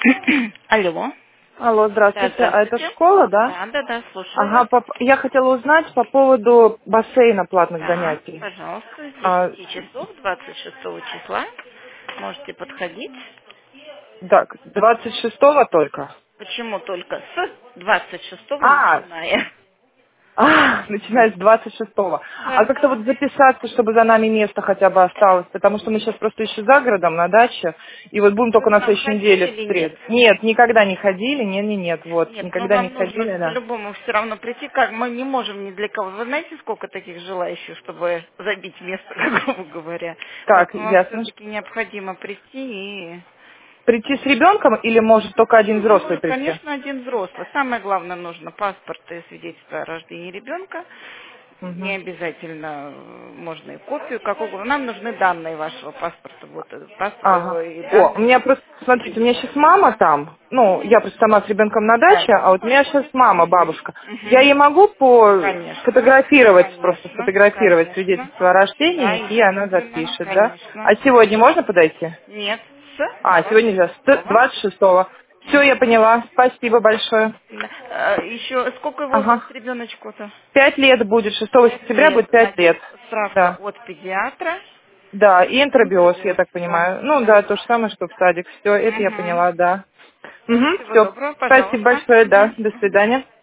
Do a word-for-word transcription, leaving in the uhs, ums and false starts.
Алло. Алло, Да, здравствуйте. А это здравствуйте. школа, да? Да, да, да, слушаю Ага, вас. пап- я хотела узнать по поводу бассейна платных Да, занятий. пожалуйста, с А, десяти часов двадцать шестого числа можете подходить. так, двадцать шестого только. Почему только с двадцать шестого А, начиная? а, начиная с двадцать шестого. А Да. как-то вот записаться, чтобы за нами место хотя бы осталось, потому что мы сейчас просто еще за городом на даче, и вот будем Вы только к на нам следующей ходили неделе в или нет? среду. Нет, никогда не ходили, нет, нет, нет, вот, Нет, но никогда не вам нужно ходили, да. по-любому все равно прийти, как мы не можем ни для кого. Вы знаете, сколько таких желающих, чтобы забить место, грубо говоря. Так, Поэтому вам ясно. все-таки необходимо прийти и... Прийти с ребенком или может только один Ну, взрослый может, прийти? конечно, один взрослый. Самое главное, нужно паспорт и свидетельство о рождении ребенка. Не Мгм. обязательно, э, можно и копию, как угодно. Нам нужны данные вашего паспорта, вот э, паспорт Ага. э, и О, у меня данные просто, смотрите, у меня свидетельства о сейчас рождении. мама там, ну, Мгм. я просто сама с ребенком на Да, даче, к а вам вот у меня сейчас подходит. мама, Мгм. бабушка. Я ей Мгм. могу по Конечно, сфотографировать, просто конечно, сфотографировать конечно. свидетельство о Да, рождении, и она естественно, запишет, да? конечно. А сегодня можно подойти? Нет, с А, сегодня двадцать нельзя, с шестого. двадцать шестого. Все, я поняла. Спасибо большое. Еще сколько возраст Ага. ребеночку-то? Пять лет будет, шестого Пять сентября лет. будет пять Значит, лет. справка Да. от педиатра. Да, и энтеробиоз, я Интербиоз, так да, понимаю. Ну да. да, то же самое, что в садик. Все, это я Угу. поняла, да. Все, Угу, всего все. доброго, Спасибо пожалуйста. большое, да. Угу. До Угу. свидания.